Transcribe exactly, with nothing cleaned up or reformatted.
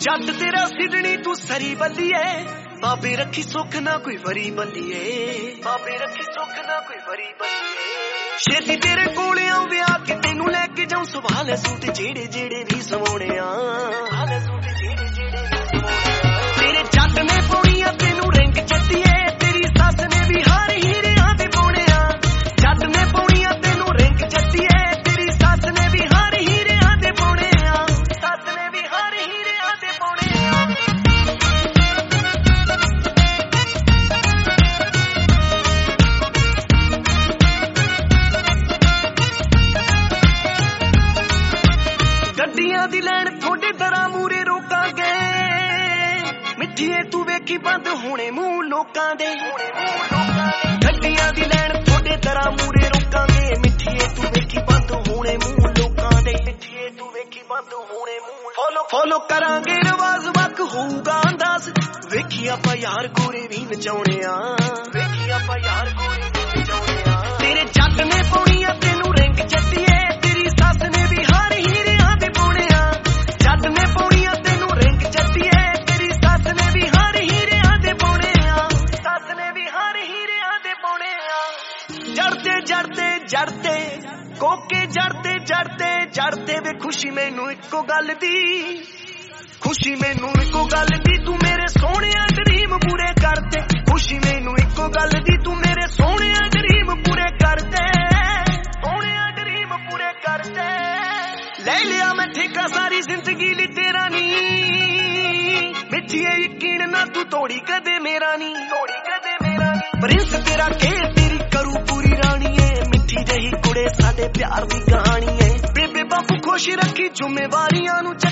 जट तेरा सिडनी तू सरी बल्लीए बाबे रखी सुख ना कोई वरी बल्लीए बाबे रखी सुख ना कोई वरी बल्लीए छेती तेरे कोले आवे आके तेनू लेके जाऊं सवाल सूट जेड़े जेड़े भी समाने आ सूट जेड़े जेड़े भी समाने तेरे जट ने पौड़ियां तेनू रिंग चट्टीए तेरी सस ने भी हार हीरे आदे पौने आ जट ने पौड़ियां तेनू रिंग चट्टीए तेरी सस ने भी हार हीरे आदे पौने आ सस ने भी हार हीरे आदे पौने आ गड्डियां दी लैन थोड़े दरा मूरे रोकांगे मिठिए तू वेखी बंद होने मुंह लोकां दे गड्डियां दी लैन थोड़े दरा मूरे रोकांगे मिठिए तू वेखी बंद होने मुंह लोकां दे मिठिए तू वेखी बंद होने मुंह फॉलो फॉलो करांगे रवाज वक होऊगा अंदाज वेखी आपां यार गोरे भी नचाउने आ वेखी आपां यार गोरे भी नचाउने आ तेरे जट ने पौड़ियां तेनू रिंग चट्टीए तेरी सस ने भी हार हीरे आदे पौने आ जट ने पौड़ियां तेनू रिंग चट्टीए तेरी सस ने भी हार हीरे आदे पौने आ सस ने भी हार हीरे आदे पौने आ जड़ते जड़ते जड़ते कोके जड़ते जड़ते जड़ते वे खुशी मैनू इक्को गल दी खुशी मैनू इक्को गल दी तू मेरे सोहणे ड्रीम पूरे कर दे खुशी मैनू इक्को गल दी तू मेरे सोहणे ड्रीम पूरे कर दे सोहणे ड्रीम पूरे कर दे ले लिया मैं ठेका सारी जिंदगी ली तेरा नी मिठिए यकीन ना तू तोड़ी कदे मेरा नी तोड़ी कदे मेरा नी प्रिंस तेरा के तेरी करू पूरी रानी है मिठी जही कुड़े साडे प्यार दी कहानी है बेबे बापू खुश रखी जिम्मेवारियां नू